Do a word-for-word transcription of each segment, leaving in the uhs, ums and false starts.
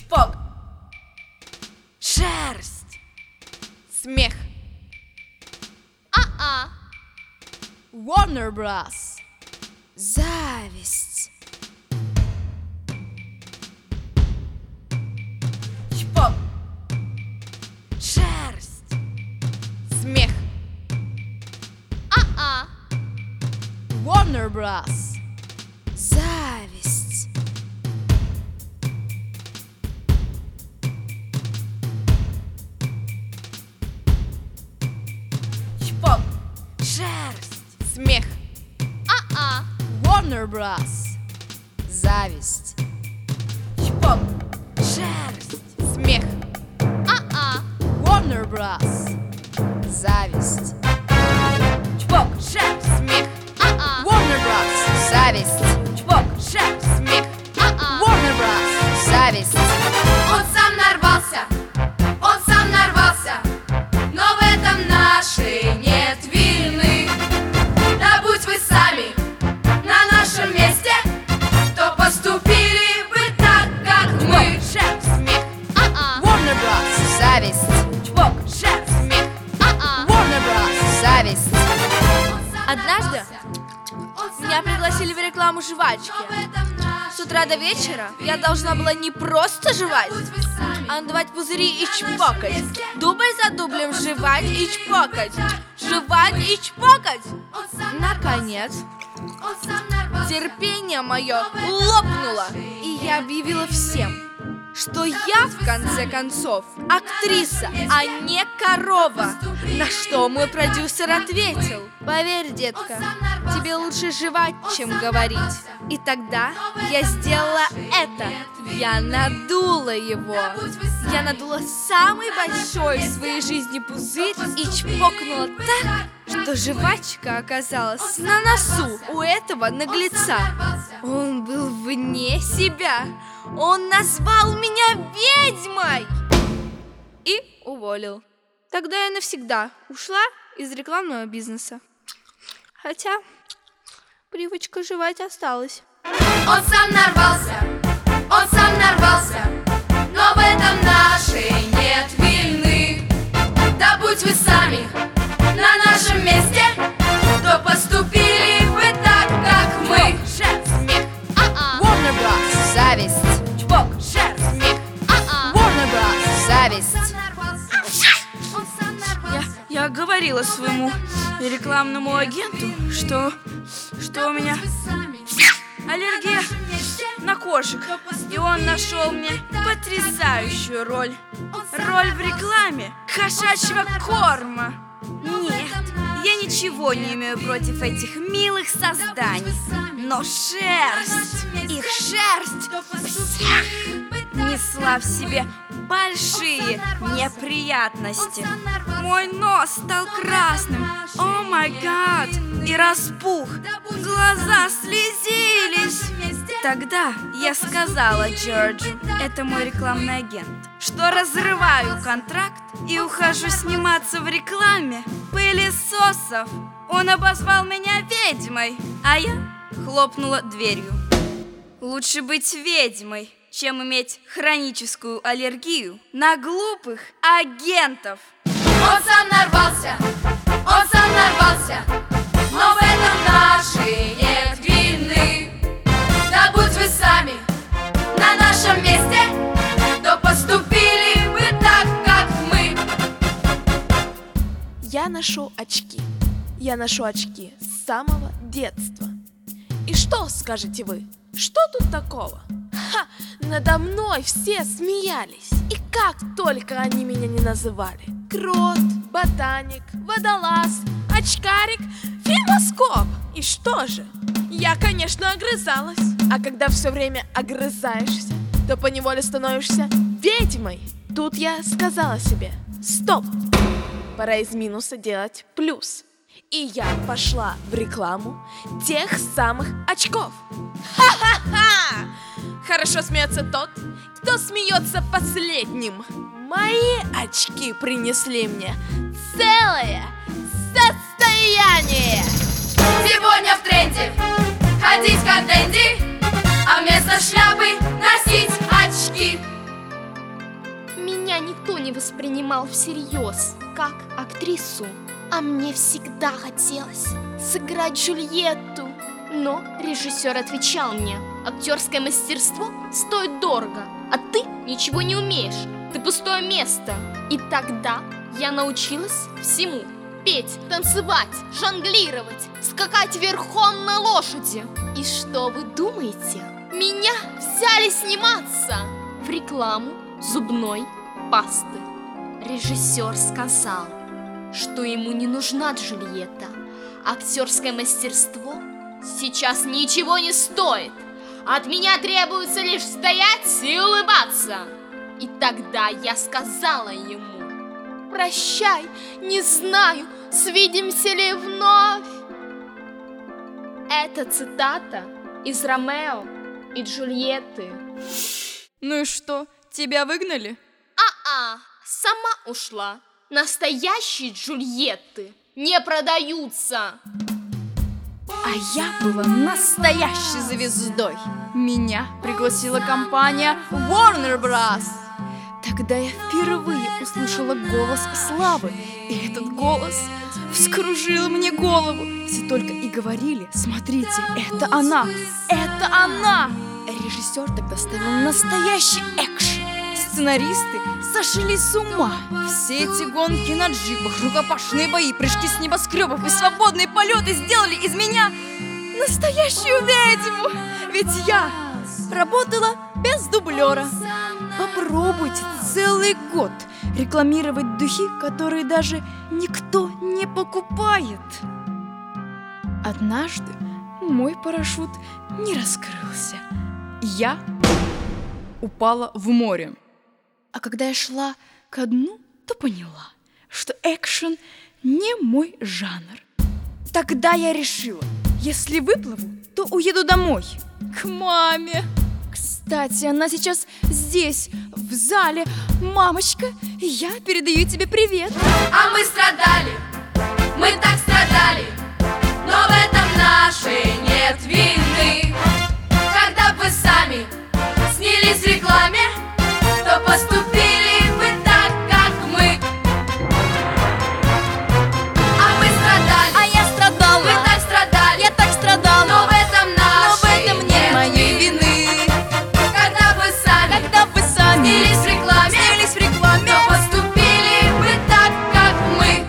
Чпок. Шерсть. Смех. А-а. Warner Bros. Зависть. Чпок. Шерсть. Смех. А-а. Warner Bros. Зависть. Чпок. Шерсть. Смех. А-а. Warner Bros. Зависть. Чпок. Шерсть. Смех. А-а. Warner Bros. Зависть. Чпок. Шерсть. Смех. А-а. Warner Bros. Зависть. Чпок. Шерсть. Смех. А-а. Warner Bros. Зависть. Он сам нарвался, он сам нарвался, но в этом нашей нет вины. Да будь вы сами на нашем месте, то поступили бы так, как мы. Шерсть. Смех. А-а. Warner Bros. Зависть. Чпок. Шерсть. Смех. А-а. Warner Bros. Зависть. Однажды меня пригласили в рекламу жвачки. С утра до вечера я должна была не просто жевать, а надавать пузыри и чпокать. Дубль за дублем жевать и чпокать. Жевать и чпокать. Наконец, терпение мое лопнуло, и я объявила всем, что я, в конце концов, актриса, а не корова. На что мой продюсер ответил: поверь, детка, тебе лучше жевать, чем говорить. И тогда я сделала это. Я надула его. Я надула самый большой в своей жизни пузырь и чпокнула так, что жвачка оказалась на носу у этого наглеца. Он был вне себя. Он назвал меня ведьмой и уволил. Тогда я навсегда ушла из рекламного бизнеса. Хотя привычка жевать осталась. Он сам нарвался, он сам нарвался, но в этом нашей нет вины. Да будь вы сами на нашем месте, то поступили бы так, как мы. Шерсть. Смех. А-а. Warner Bros. Зависть. Чпок. Шерсть. Смех. А-а. Warner Bros. Зависть. Я, я говорила своему рекламному агенту, что, что у меня аллергия на кошек. И он нашел мне потрясающую роль. Роль в рекламе кошачьего корма. Нет, я ничего не имею против этих милых созданий. Но шерсть, их шерсть несла в себе большие неприятности. Мой нос стал красным, о май гад, и распух, глаза слезились. Тогда я сказала Джорджу, это мой рекламный агент, что разрываю контракт и ухожу сниматься в рекламе пылесосов. Он обозвал меня ведьмой, а я хлопнула дверью. Лучше быть ведьмой, чем иметь хроническую аллергию на глупых агентов. Он сам нарвался, он сам нарвался, но в этом нашей нет вины. Да будь вы сами на нашем месте, то поступили бы так, как мы. Я ношу очки. Я ношу очки с самого детства. И что, скажете вы, что тут такого? Ха! Надо мной все смеялись. И как только они меня не называли. Крот, ботаник, водолаз, очкарик, фильмоскоп. И что же? Я, конечно, огрызалась. А когда все время огрызаешься, то поневоле становишься ведьмой. Тут я сказала себе: стоп! Пора из минуса делать плюс. И я пошла в рекламу тех самых очков. Ха-ха-ха! Хорошо смеется тот, кто смеется последним. Мои очки принесли мне целое состояние. Сегодня в тренде ходить как Дэнди, а вместо шляпы носить очки. Меня никто не воспринимал всерьез, как актрису. А мне всегда хотелось сыграть Джульетту. Но режиссер отвечал мне: актерское мастерство стоит дорого, а ты ничего не умеешь, ты пустое место. И тогда я научилась всему: петь, танцевать, жонглировать, скакать верхом на лошади. И что вы думаете? Меня взяли сниматься в рекламу зубной пасты. Режиссер сказал, что ему не нужна Джульетта. Актерское мастерство сейчас ничего не стоит. От меня требуется лишь стоять и улыбаться. И тогда я сказала ему: прощай, не знаю, свидимся ли вновь. Это цитата из Ромео и Джульетты. Ну и что, тебя выгнали? А-а, сама ушла. Настоящие Джульетты не продаются. А я была настоящей звездой. Меня пригласила компания Warner Bros. Тогда я впервые услышала голос славы. И этот голос вскружил мне голову. Все только и говорили: смотрите, это она, это она. Режиссер тогда ставил настоящий экшен. Сценаристы сошли с ума. Все эти гонки на джипах, рукопашные бои, прыжки с небоскребов и свободные полеты сделали из меня настоящую ведьму. Ведь я работала без дублера. Попробуйте целый год рекламировать духи, которые даже никто не покупает. Однажды мой парашют не раскрылся. Я упала в море. А когда я шла ко дну, то поняла, что экшен не мой жанр. Тогда я решила, если выплыву, то уеду домой, к маме. Кстати, она сейчас здесь, в зале. Мамочка, я передаю тебе привет. А мы страдали, мы так страдали, но в этом нашей нет вины. Когда бы вы сами снялись в рекламе, то поступили бы так, как мы. А мы страдали, А я страдала, мы так страдали, я так страдала, но в этом но в нашей этом нет моей вины. вины. Когда бы сами Когда вы сами снялись в рекламе, снялись в рекламе, то поступили бы так, как мы.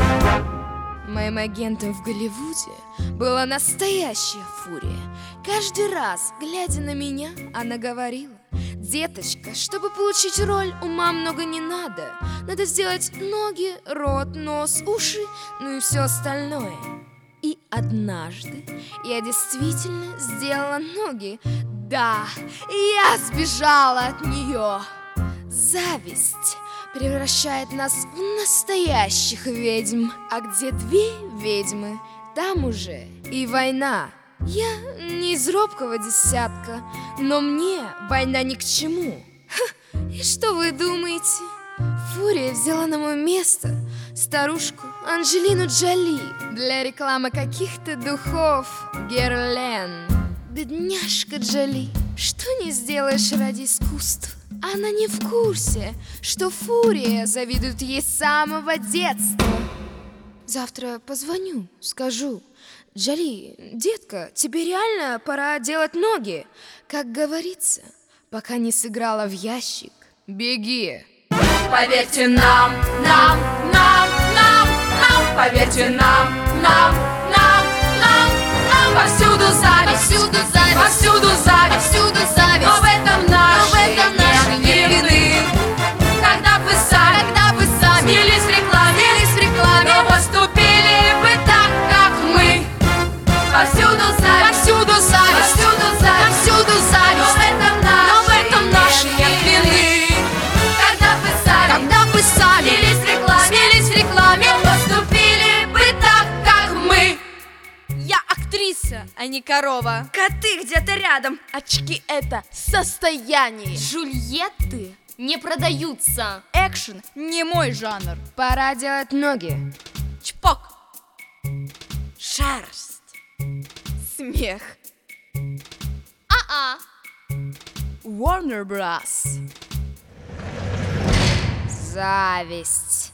Моим агентом в Голливуде была настоящая фурия. Каждый раз, глядя на меня, она говорила: деточка, чтобы получить роль, ума много не надо. Надо сделать ноги, рот, нос, уши, ну и все остальное. И однажды я действительно сделала ноги. Да, я сбежала от нее. Зависть превращает нас в настоящих ведьм. А где две ведьмы, там уже и война. Я не из робкого десятка, но мне война ни к чему. Ха, и что вы думаете? Фурия взяла на мое место старушку Анджелину Джоли для рекламы каких-то духов Герлен. Бедняжка Джоли, что не сделаешь ради искусства? Она не в курсе, что Фурия завидует ей с самого детства. Завтра позвоню, скажу: Джоли, детка, тебе реально пора делать ноги. Как говорится, пока не сыграла в ящик, беги. Поверьте нам, нам, нам, нам, нам, поверьте нам, нам, нам, нам, нам. Повсюду зависть, повсюду зависть, повсюду зависть, повсюду зависть. Но в этом нашей нет вины. Когда вы сами, когда вы сами снялись в рекламе, снялись в рекламе, но поступили бы так, как мы. Повсюду зависть, повсюду зависть, повсюду зависть, повсюду зависть. Но в этом нашей нет вины. Когда вы сами, когда вы сами снялись в рекламе, снялись в рекламе, поступили бы так, как мы. Я актриса, а не корова. коты где-то рядом. Очки — это состояние. Джульетты не продаются. Экшен не мой жанр. Пора делать ноги. Чпок. Шерсть. Смех. А-а. Warner Bros. зависть.